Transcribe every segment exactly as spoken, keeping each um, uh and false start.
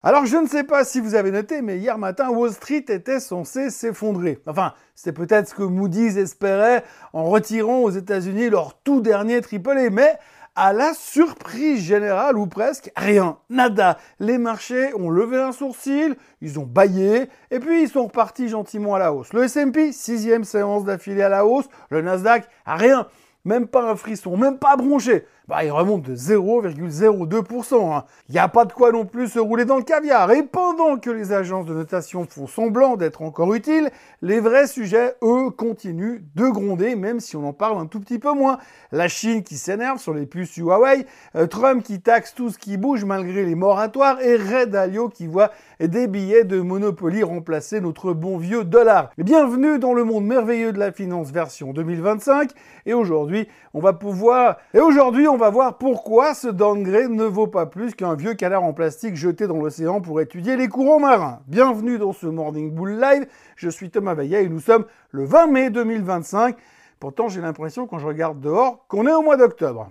Alors je ne sais pas si vous avez noté, mais hier matin, Wall Street était censé s'effondrer. Enfin, c'était peut-être ce que Moody's espérait en retirant aux États-Unis leur tout dernier triple A, mais à la surprise générale, ou presque, rien, nada. Les marchés ont levé un sourcil, ils ont bâillé, et puis ils sont repartis gentiment à la hausse. Le S and P, sixième séance d'affilée à la hausse, le Nasdaq, rien. Même pas un frisson, même pas bronché. Bah, il remonte de zéro virgule zéro deux pour cent. Hein. Il n'y a pas de quoi non plus se rouler dans le caviar. Et pendant que les agences de notation font semblant d'être encore utiles, les vrais sujets, eux, continuent de gronder, même si on en parle un tout petit peu moins. La Chine qui s'énerve sur les puces Huawei, euh, Trump qui taxe tout ce qui bouge malgré les moratoires, et Ray Dalio qui voit des billets de Monopoly remplacer notre bon vieux dollar. Bienvenue dans le monde merveilleux de la finance version deux mille vingt-cinq. Et aujourd'hui, on va pouvoir... Et aujourd'hui, on va voir pourquoi ce downgrade ne vaut pas plus qu'un vieux canard en plastique jeté dans l'océan pour étudier les courants marins. Bienvenue dans ce Morning Bull Live. Je suis Thomas Vaillet et nous sommes le vingt mai deux mille vingt-cinq. Pourtant, j'ai l'impression, quand je regarde dehors, qu'on est au mois d'octobre.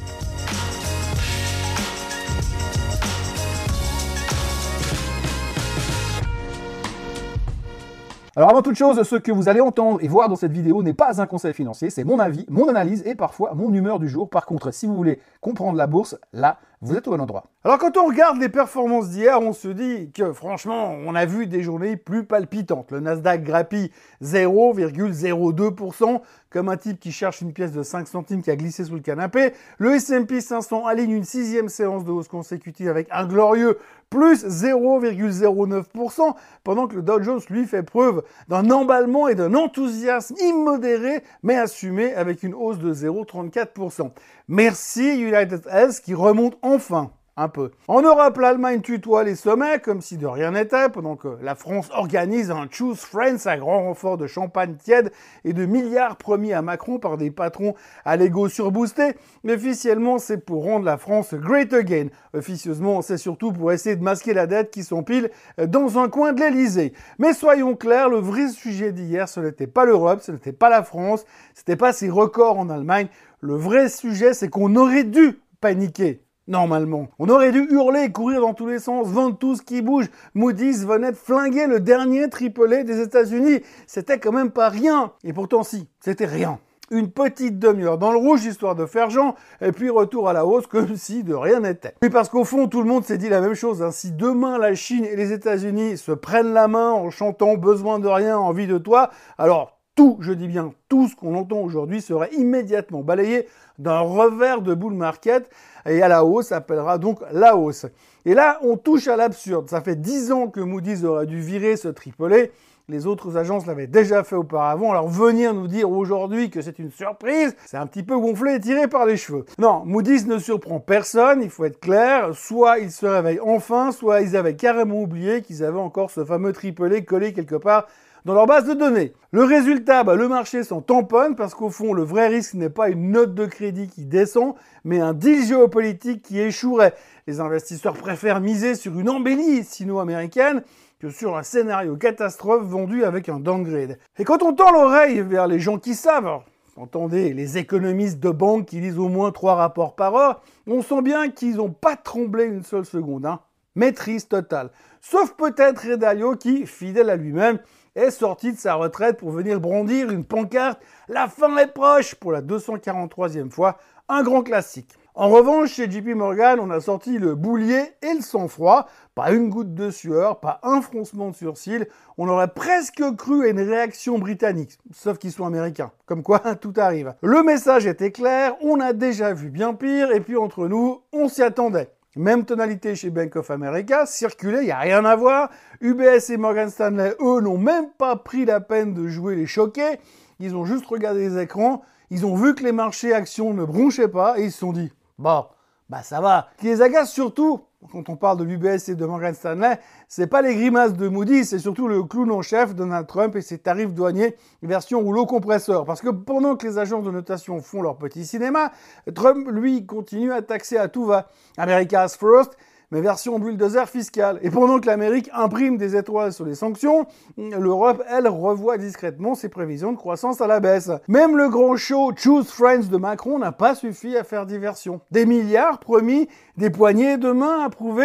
Alors avant toute chose, ce que vous allez entendre et voir dans cette vidéo n'est pas un conseil financier, c'est mon avis, mon analyse et parfois mon humeur du jour. Par contre, si vous voulez comprendre la bourse, là, vous êtes au bon endroit. Alors quand on regarde les performances d'hier, on se dit que franchement, on a vu des journées plus palpitantes. Le Nasdaq grappille zéro virgule zéro deux pour cent, comme un type qui cherche une pièce de cinq centimes qui a glissé sous le canapé. Le S and P cinq cents aligne une sixième séance de hausse consécutive avec un glorieux plus zéro virgule zéro neuf pour cent, pendant que le Dow Jones, lui, fait preuve d'un emballement et d'un enthousiasme immodéré, mais assumé avec une hausse de zéro virgule trente-quatre pour cent. Merci United Health qui remonte enfin un peu. En Europe, l'Allemagne tutoie les sommets comme si de rien n'était, pendant que la France organise un Choose Friends à grand renfort de champagne tiède et de milliards promis à Macron par des patrons à l'ego surboosté. Officiellement, c'est pour rendre la France great again. Officieusement, c'est surtout pour essayer de masquer la dette qui s'empile dans un coin de l'Elysée. Mais soyons clairs, le vrai sujet d'hier, ce n'était pas l'Europe, ce n'était pas la France, c'était pas ces records en Allemagne. Le vrai sujet, c'est qu'on aurait dû paniquer. Normalement. On aurait dû hurler, courir dans tous les sens, vendre tout ce qui bouge. Moody's venait de flinguer le dernier triple A des États-Unis. C'était quand même pas rien. Et pourtant si, c'était rien. Une petite demi-heure dans le rouge, histoire de faire genre, et puis retour à la hausse comme si de rien n'était. Oui, parce qu'au fond, tout le monde s'est dit la même chose. Hein. Si demain, la Chine et les États-Unis se prennent la main en chantant « besoin de rien, envie de toi », alors tout, je dis bien tout ce qu'on entend aujourd'hui serait immédiatement balayé d'un revers de bull market et à la hausse appellera donc la hausse. Et là, on touche à l'absurde. Ça fait dix ans que Moody's aurait dû virer ce triple A. Les autres agences l'avaient déjà fait auparavant. Alors venir nous dire aujourd'hui que c'est une surprise, c'est un petit peu gonflé et tiré par les cheveux. Non, Moody's ne surprend personne, il faut être clair. Soit ils se réveillent enfin, soit ils avaient carrément oublié qu'ils avaient encore ce fameux triple A collé quelque part dans leur base de données. Le résultat, bah, le marché s'en tamponne parce qu'au fond, le vrai risque n'est pas une note de crédit qui descend, mais un deal géopolitique qui échouerait. Les investisseurs préfèrent miser sur une embellie sino-américaine que sur un scénario catastrophe vendu avec un downgrade. Et quand on tend l'oreille vers les gens qui savent, alors, entendez, les économistes de banque qui lisent au moins trois rapports par heure, on sent bien qu'ils n'ont pas tremblé une seule seconde. Hein. Maîtrise totale. Sauf peut-être Ray Dalio qui, fidèle à lui-même, est sorti de sa retraite pour venir brandir une pancarte « La fin est proche » pour la deux cent quarante-troisième fois, un grand classique. En revanche, chez J P Morgan, on a sorti le boulier et le sang-froid, pas une goutte de sueur, pas un froncement de sourcil, on aurait presque cru à une réaction britannique, sauf qu'ils sont américains, comme quoi tout arrive. Le message était clair, on a déjà vu bien pire, et puis entre nous, on s'y attendait. Même tonalité chez Bank of America, circulé, il n'y a rien à voir. U B S et Morgan Stanley, eux, n'ont même pas pris la peine de jouer les choqués. Ils ont juste regardé les écrans, ils ont vu que les marchés actions ne bronchaient pas et ils se sont dit « Bon, bah ça va ». Ce qui les agace surtout, quand on parle de l'U B S et de Morgan Stanley, c'est pas les grimaces de Moody's, c'est surtout le clown en chef, Donald Trump et ses tarifs douaniers version rouleau compresseur. Parce que pendant que les agences de notation font leur petit cinéma, Trump, lui, continue à taxer à tout va. America's First, mais version bulldozer fiscale. Et pendant que l'Amérique imprime des étoiles sur les sanctions, l'Europe, elle, revoit discrètement ses prévisions de croissance à la baisse. Même le grand show Choose Friends de Macron n'a pas suffi à faire diversion. Des milliards promis, des poignées de main approuvées,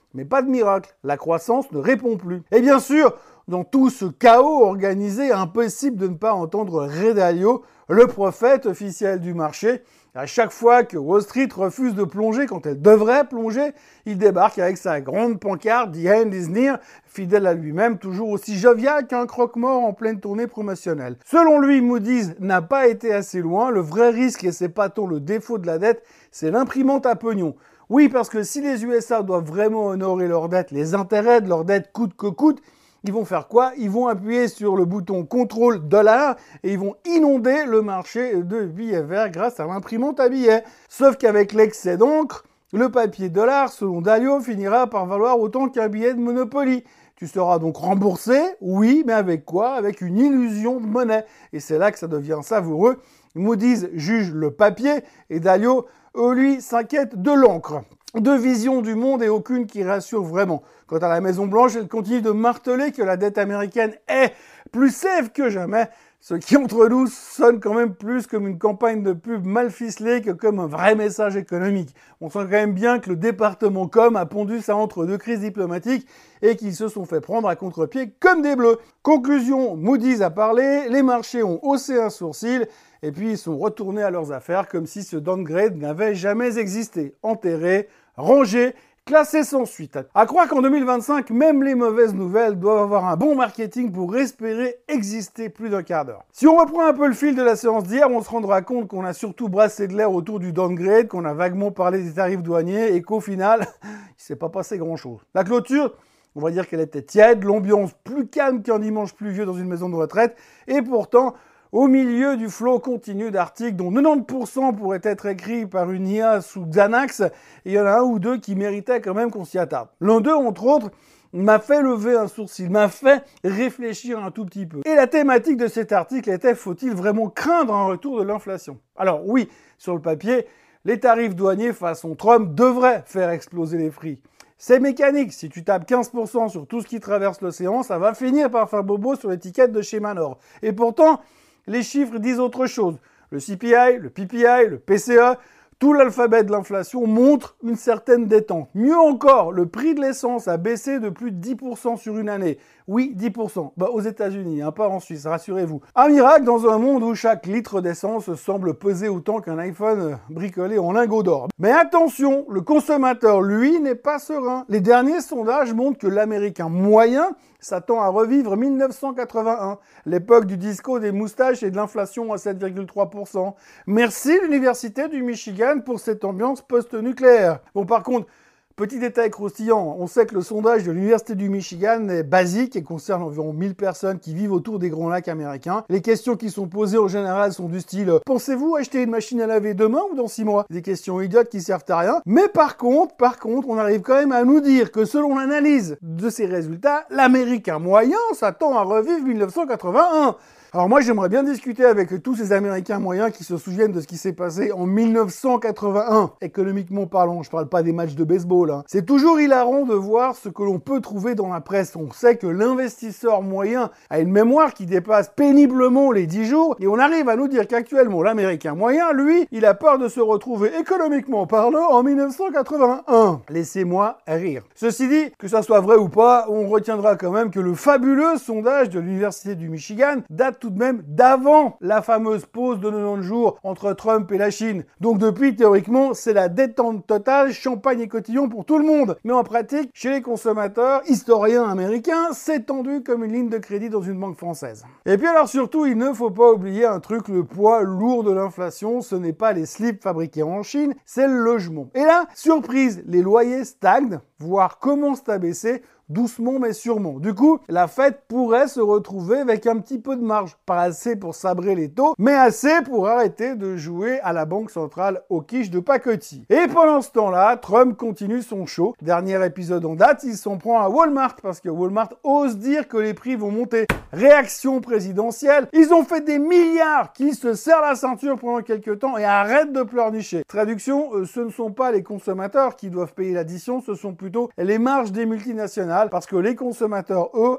Mais pas de miracle, la croissance ne répond plus. Et bien sûr, dans tout ce chaos organisé, impossible de ne pas entendre Ray Dalio, le prophète officiel du marché. À chaque fois que Wall Street refuse de plonger quand elle devrait plonger, il débarque avec sa grande pancarte « The end is near », fidèle à lui-même, toujours aussi jovial qu'un croque-mort en pleine tournée promotionnelle. Selon lui, Moody's n'a pas été assez loin. Le vrai risque, et c'est pas tant le défaut de la dette, c'est l'imprimante à pognon. Oui, parce que si les U S A doivent vraiment honorer leurs dettes, les intérêts de leurs dettes coûte que coûte, ils vont faire quoi? Ils vont appuyer sur le bouton contrôle dollar et ils vont inonder le marché de billets verts grâce à l'imprimante à billets. Sauf qu'avec l'excès d'encre, le papier dollar, selon Dalio, finira par valoir autant qu'un billet de Monopoly. Tu seras donc remboursé, oui, mais avec quoi? Avec une illusion de monnaie. Et c'est là que ça devient savoureux. Moody's juge le papier et Dalio, eux, lui, s'inquiète de l'encre. Deux visions du monde et aucune qui rassure vraiment. Quant à la Maison-Blanche, elle continue de marteler que la dette américaine est plus safe que jamais, ce qui entre nous sonne quand même plus comme une campagne de pub mal ficelée que comme un vrai message économique. On sent quand même bien que le département com a pondu ça entre deux crises diplomatiques et qu'ils se sont fait prendre à contre-pied comme des bleus. Conclusion, Moody's a parlé, les marchés ont haussé un sourcil et puis ils sont retournés à leurs affaires comme si ce downgrade n'avait jamais existé. Enterré, rangé, classé sans suite. À croire qu'en deux mille vingt-cinq, même les mauvaises nouvelles doivent avoir un bon marketing pour espérer exister plus d'un quart d'heure. Si on reprend un peu le fil de la séance d'hier, on se rendra compte qu'on a surtout brassé de l'air autour du downgrade, qu'on a vaguement parlé des tarifs douaniers et qu'au final, il s'est pas passé grand-chose. La clôture, on va dire qu'elle était tiède, l'ambiance plus calme qu'un dimanche pluvieux dans une maison de retraite, et pourtant, au milieu du flot continu d'articles dont quatre-vingt-dix pour cent pourraient être écrits par une I A sous Xanax, et il y en a un ou deux qui méritaient quand même qu'on s'y attarde. L'un d'eux, entre autres, m'a fait lever un sourcil, m'a fait réfléchir un tout petit peu. Et la thématique de cet article était « Faut-il vraiment craindre un retour de l'inflation ?» Alors oui, sur le papier, les tarifs douaniers façon Trump devraient faire exploser les prix. C'est mécanique, si tu tapes quinze pour cent sur tout ce qui traverse l'océan, ça va finir par faire bobo sur l'étiquette de chez Manor. Et pourtant, les chiffres disent autre chose. Le C P I, le P P I, le P C E, tout l'alphabet de l'inflation montre une certaine détente. Mieux encore, le prix de l'essence a baissé de plus de dix pour cent sur une année. Oui, dix pour cent. Bah, aux États-Unis, hein, pas en Suisse, rassurez-vous. Un miracle dans un monde où chaque litre d'essence semble peser autant qu'un iPhone bricolé en lingots d'or. Mais attention, le consommateur, lui, n'est pas serein. Les derniers sondages montrent que l'Américain moyen s'attend à revivre mille neuf cent quatre-vingt-un, l'époque du disco, des moustaches et de l'inflation à sept virgule trois pour cent. Merci l'Université du Michigan pour cette ambiance post-nucléaire. Bon, par contre, petit détail croustillant, on sait que le sondage de l'Université du Michigan est basique et concerne environ mille personnes qui vivent autour des Grands Lacs américains. Les questions qui sont posées en général sont du style « Pensez-vous acheter une machine à laver demain ou dans six mois ?» Des questions idiotes qui servent à rien. Mais par contre, par contre, on arrive quand même à nous dire que selon l'analyse de ces résultats, l'Américain moyen s'attend à revivre mille neuf cent quatre-vingt-un. Alors moi, j'aimerais bien discuter avec tous ces Américains moyens qui se souviennent de ce qui s'est passé en mille neuf cent quatre-vingt-un, économiquement parlant. Je parle pas des matchs de baseball. Hein. C'est toujours hilarant de voir ce que l'on peut trouver dans la presse. On sait que l'investisseur moyen a une mémoire qui dépasse péniblement les dix jours, et on arrive à nous dire qu'actuellement, l'Américain moyen, lui, il a peur de se retrouver économiquement parlant en mille neuf cent quatre-vingt-un. Laissez-moi rire. Ceci dit, que ça soit vrai ou pas, on retiendra quand même que le fabuleux sondage de l'Université du Michigan date tout de même d'avant la fameuse pause de quatre-vingt-dix jours entre Trump et la Chine. Donc depuis, théoriquement, c'est la détente totale, champagne et cotillon pour tout le monde. Mais en pratique, chez les consommateurs, historiens américains, c'est tendu comme une ligne de crédit dans une banque française. Et puis alors surtout, il ne faut pas oublier un truc, le poids lourd de l'inflation, ce n'est pas les slips fabriqués en Chine, c'est le logement. Et là, surprise, les loyers stagnent, voire commencent à baisser, doucement mais sûrement. Du coup, la Fed pourrait se retrouver avec un petit peu de marge. Pas assez pour sabrer les taux, mais assez pour arrêter de jouer à la banque centrale aux quiches de pacotille. Et pendant ce temps-là, Trump continue son show. Dernier épisode en date, il s'en prend à Walmart parce que Walmart ose dire que les prix vont monter. Réaction présidentielle, ils ont fait des milliards qui se serrent la ceinture pendant quelques temps et arrêtent de pleurnicher. Traduction, euh, ce ne sont pas les consommateurs qui doivent payer l'addition, ce sont plutôt les marges des multinationales. Parce que les consommateurs, eux,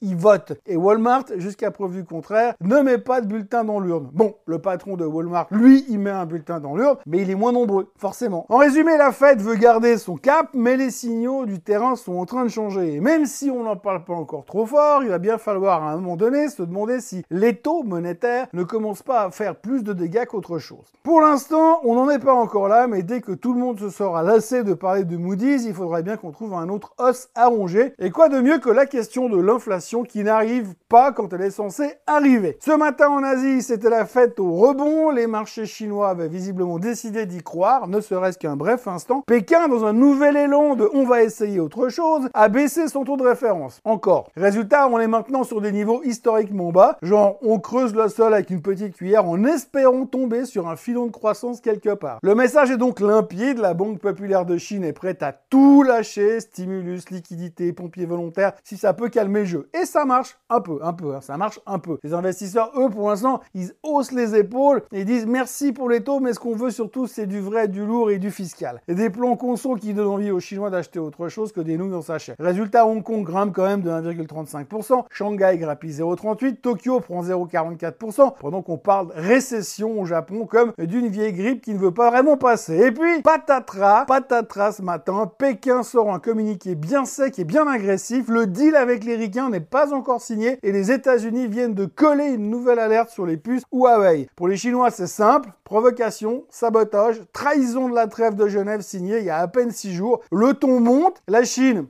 ils votent. Et Walmart, jusqu'à preuve du contraire, ne met pas de bulletin dans l'urne. Bon, le patron de Walmart, lui, il met un bulletin dans l'urne, mais il est moins nombreux, forcément. En résumé, la Fed veut garder son cap, mais les signaux du terrain sont en train de changer. Et même si on n'en parle pas encore trop fort, il va bien falloir à un moment donné se demander si les taux monétaires ne commencent pas à faire plus de dégâts qu'autre chose. Pour l'instant, on n'en est pas encore là, mais dès que tout le monde se sera lassé de parler de Moody's, il faudrait bien qu'on trouve un autre os à ronger. Et quoi de mieux que la question de l'inflation qui n'arrive pas quand elle est censée arriver. Ce matin en Asie, c'était la fête au rebond. Les marchés chinois avaient visiblement décidé d'y croire, ne serait-ce qu'un bref instant. Pékin, dans un nouvel élan de « on va essayer autre chose », a baissé son taux de référence. Encore. Résultat, on est maintenant sur des niveaux historiquement bas, genre on creuse le sol avec une petite cuillère en espérant tomber sur un filon de croissance quelque part. Le message est donc limpide, la Banque populaire de Chine est prête à tout lâcher, stimulus, liquidité, pompiers volontaires, si ça peut calmer le jeu. Et ça marche un peu, un peu, hein, ça marche un peu. Les investisseurs, eux, pour l'instant, ils haussent les épaules et ils disent merci pour les taux, mais ce qu'on veut surtout, c'est du vrai, du lourd et du fiscal. Et des plans conso qui donnent envie aux Chinois d'acheter autre chose que des nouilles dans sa chair. Résultat, Hong Kong grimpe quand même de un virgule trente-cinq pour cent, Shanghai grappille zéro virgule trente-huit, Tokyo prend zéro virgule quarante-quatre pour cent, pendant qu'on parle récession au Japon comme d'une vieille grippe qui ne veut pas vraiment passer. Et puis, patatras, patatras ce matin, Pékin sort un communiqué bien sec et bien agressif, le deal avec les ricains n'est pas encore signé et les États-Unis viennent de coller une nouvelle alerte sur les puces Huawei. Pour les Chinois, c'est simple, provocation, sabotage, trahison de la trêve de Genève signée il y a à peine six jours, le ton monte, la Chine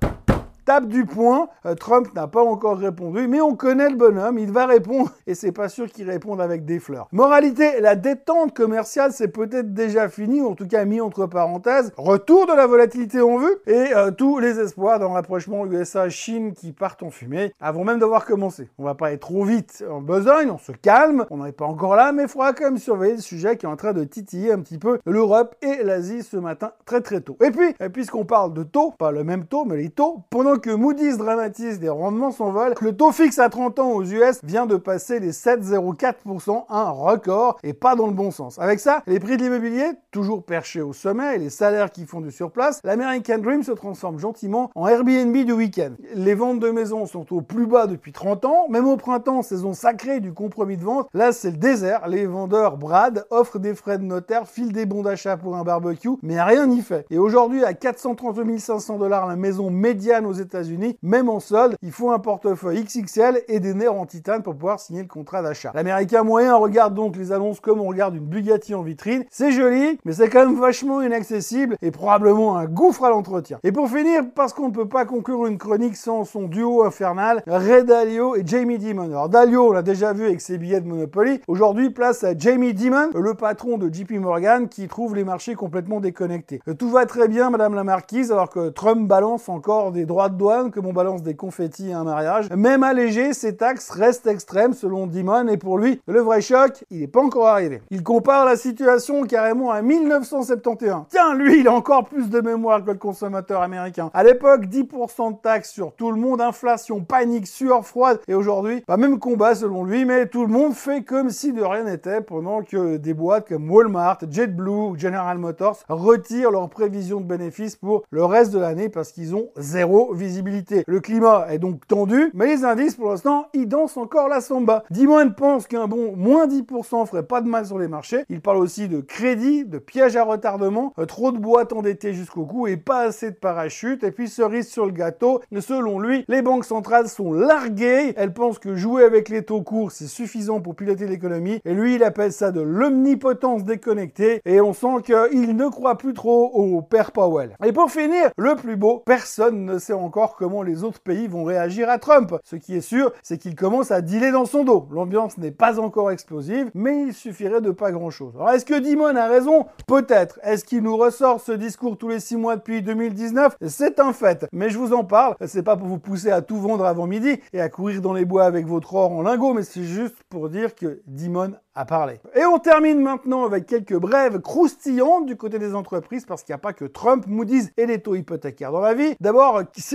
tape du poing, euh, Trump n'a pas encore répondu, mais on connaît le bonhomme, il va répondre, et c'est pas sûr qu'il réponde avec des fleurs. Moralité, la détente commerciale, c'est peut-être déjà fini, ou en tout cas mis entre parenthèses, retour de la volatilité en vue, et euh, tous les espoirs d'un rapprochement U S A-Chine qui partent en fumée, avant même d'avoir commencé. On va pas être trop vite en besogne, on se calme, on n'en est pas encore là, mais il faudra quand même surveiller le sujet qui est en train de titiller un petit peu l'Europe et l'Asie ce matin très très tôt. Et puis, et puisqu'on parle de taux, pas le même taux, mais les taux, pendant que Moody's dramatise des rendements s'envolent, le taux fixe à trente ans aux U S vient de passer les sept virgule zéro quatre pour cent, un record, et pas dans le bon sens. Avec ça, les prix de l'immobilier, toujours perchés au sommet, et les salaires qui font du surplace, l'American Dream se transforme gentiment en Airbnb du week-end. Les ventes de maisons sont au plus bas depuis trente ans, même au printemps, saison sacrée du compromis de vente, là c'est le désert, les vendeurs bradent, offrent des frais de notaire, filent des bons d'achat pour un barbecue, mais rien n'y fait. Et aujourd'hui, à quatre cent trente mille cinq cents dollars la maison médiane aux États-Unis, même en solde, il faut un portefeuille X X L et des nerfs en titane pour pouvoir signer le contrat d'achat. L'Américain moyen regarde donc les annonces comme on regarde une Bugatti en vitrine. C'est joli, mais c'est quand même vachement inaccessible et probablement un gouffre à l'entretien. Et pour finir, parce qu'on ne peut pas conclure une chronique sans son duo infernal, Ray Dalio et Jamie Dimon. Alors Dalio, on l'a déjà vu avec ses billets de Monopoly. Aujourd'hui, place à Jamie Dimon, le patron de J P Morgan, qui trouve les marchés complètement déconnectés. Tout va très bien, Madame la Marquise, alors que Trump balance encore des droits de douane, comme on balance des confettis à un mariage. Même allégé, ces taxes restent extrêmes selon Dimon, et pour lui, le vrai choc, il n'est pas encore arrivé. Il compare la situation carrément à mille neuf cent soixante et onze. Tiens, lui, il a encore plus de mémoire que le consommateur américain. À l'époque, dix pour cent de taxes sur tout le monde, inflation, panique, sueur froide, et aujourd'hui, pas même combat selon lui, mais tout le monde fait comme si de rien n'était, pendant que des boîtes comme Walmart, JetBlue ou General Motors retirent leurs prévisions de bénéfices pour le reste de l'année parce qu'ils ont zéro visibilité. Le climat est donc tendu, mais les indices, pour l'instant, ils dansent encore la samba. Dimon pense qu'un bon moins dix pour cent ferait pas de mal sur les marchés. Il parle aussi de crédit, de piège à retardement, euh, trop de boîtes endettées jusqu'au cou et pas assez de parachutes. Et puis, cerise sur le gâteau, selon lui, les banques centrales sont larguées. Elles pensent que jouer avec les taux courts, c'est suffisant pour piloter l'économie. Et lui, il appelle ça de l'omnipotence déconnectée. Et on sent qu'il ne croit plus trop au père Powell. Et pour finir, le plus beau, personne ne sait encore comment les autres pays vont réagir à Trump. Ce qui est sûr, c'est qu'il commence à dealer dans son dos. L'ambiance n'est pas encore explosive, mais il suffirait de pas grand-chose. Alors, est-ce que Dimon a raison? Peut-être. Est-ce qu'il nous ressort ce discours tous les six mois depuis deux mille dix-neuf? C'est un fait. Mais je vous en parle, c'est pas pour vous pousser à tout vendre avant midi et à courir dans les bois avec votre or en lingots, mais c'est juste pour dire que Dimon a parlé. Et on termine maintenant avec quelques brèves croustillantes du côté des entreprises, parce qu'il n'y a pas que Trump, Moody's et les taux hypothécaires dans la vie. D'abord, c'est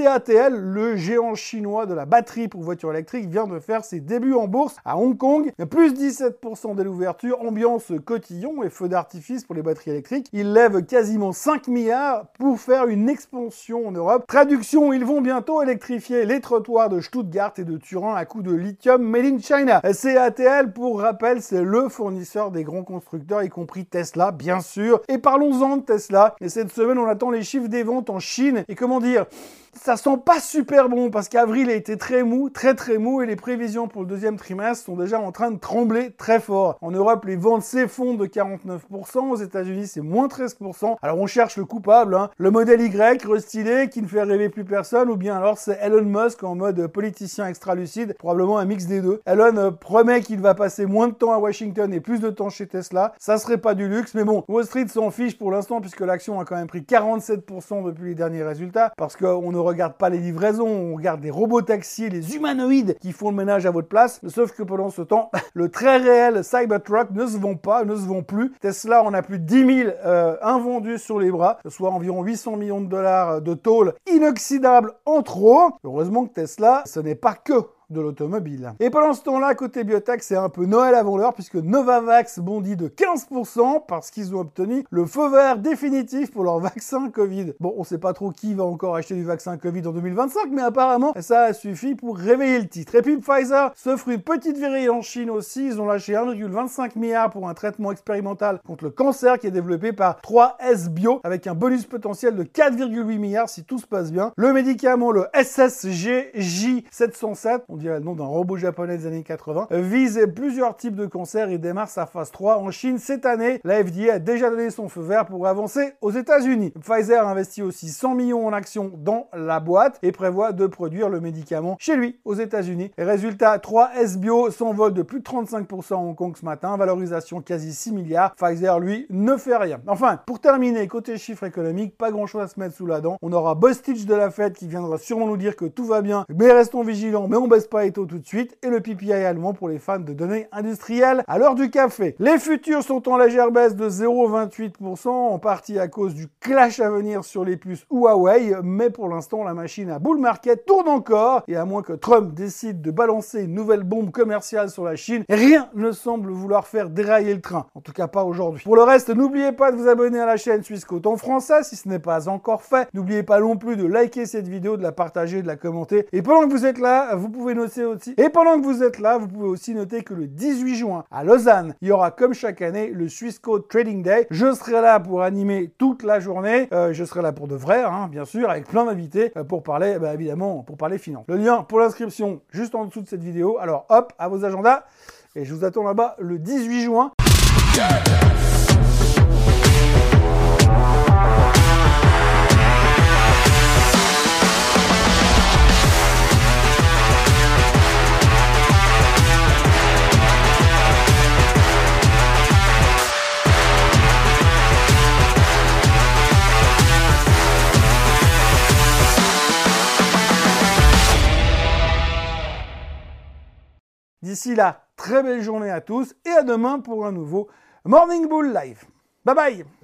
A T L, le géant chinois de la batterie pour voitures électriques, vient de faire ses débuts en bourse à Hong Kong. Plus dix-sept pour cent dès l'ouverture, ambiance cotillon et feu d'artifice pour les batteries électriques. Il lève quasiment cinq milliards pour faire une expansion en Europe. Traduction, ils vont bientôt électrifier les trottoirs de Stuttgart et de Turin à coups de lithium made in China. C A T L, pour rappel, c'est le fournisseur des grands constructeurs, y compris Tesla, bien sûr. Et parlons-en de Tesla. Et cette semaine, on attend les chiffres des ventes en Chine. Et comment dire, ça sent pas super bon parce qu'avril a été très mou, très très mou, et les prévisions pour le deuxième trimestre sont déjà en train de trembler très fort. En Europe, les ventes s'effondrent de quarante-neuf pour cent, aux États-Unis c'est moins treize pour cent. Alors on cherche le coupable, hein. Le modèle Y restylé qui ne fait rêver plus personne, ou bien alors c'est Elon Musk en mode politicien extra-lucide, probablement un mix des deux. Elon euh, promet qu'il va passer moins de temps à Washington et plus de temps chez Tesla. Ça serait pas du luxe, mais bon, Wall Street s'en fiche pour l'instant puisque l'action a quand même pris quarante-sept pour cent depuis les derniers résultats, parce qu'on ne regarde pas les livraisons, on regarde les robots taxis, les humanoïdes qui font le ménage à votre place. Sauf que pendant ce temps, le très réel Cybertruck ne se vend pas, ne se vend plus. Tesla en a plus de dix mille euh, invendus sur les bras, soit environ huit cents millions de dollars de tôle inoxydable en trop. Heureusement que Tesla, ce n'est pas que de l'automobile. Et pendant ce temps-là, côté biotech, c'est un peu Noël avant l'heure puisque Novavax bondit de quinze pour cent parce qu'ils ont obtenu le feu vert définitif pour leur vaccin Covid. Bon, on sait pas trop qui va encore acheter du vaccin Covid en deux mille vingt-cinq, mais apparemment, ça a suffi pour réveiller le titre. Et puis Pfizer s'offre une petite virée en Chine aussi. Ils ont lâché un virgule vingt-cinq milliard pour un traitement expérimental contre le cancer qui est développé par trois S Bio avec un bonus potentiel de quatre virgule huit milliards si tout se passe bien. Le médicament, le S S G J sept cent sept, on dirait le nom d'un robot japonais des années quatre-vingts, vise plusieurs types de cancers et démarre sa phase trois en Chine cette année. La F D A a déjà donné son feu vert pour avancer aux États-Unis. Pfizer investit aussi cent millions en actions dans la boîte et prévoit de produire le médicament chez lui aux États-Unis. Résultat, trois S Bio s'envole de plus de trente-cinq pour cent à Hong Kong ce matin, valorisation quasi six milliards. Pfizer, lui, ne fait rien. Enfin, pour terminer, côté chiffres économiques, pas grand-chose à se mettre sous la dent. On aura Bostitch de la Fed qui viendra sûrement nous dire que tout va bien, mais restons vigilants, mais on baisse pas les taux tout de suite, et le P P I allemand pour les fans de données industrielles à l'heure du café. Les futurs sont en légère baisse de zéro virgule vingt-huit pour cent, en partie à cause du clash à venir sur les puces Huawei, mais pour l'instant, la machine à bull market tourne encore, et à moins que Trump décide de balancer une nouvelle bombe commerciale sur la Chine, rien ne semble vouloir faire dérailler le train. En tout cas, pas aujourd'hui. Pour le reste, n'oubliez pas de vous abonner à la chaîne Swissquote en français si ce n'est pas encore fait. N'oubliez pas non plus de liker cette vidéo, de la partager, de la commenter. Et pendant que vous êtes là, vous pouvez noter aussi. Et pendant que vous êtes là, vous pouvez aussi noter que le dix-huit juin, à Lausanne, il y aura comme chaque année le Swissquote Trading Day. Je serai là pour animer toute la journée. Euh, je serai là pour de vrai, hein, bien sûr, avec plein d'invités euh, pour parler, bah, évidemment, pour parler finance. Le lien pour l'inscription juste en dessous de cette vidéo. Alors hop, à vos agendas. Et je vous attends là-bas le dix-huit juin. D'ici là, très belle journée à tous et à demain pour un nouveau Morning Bull Live. Bye bye!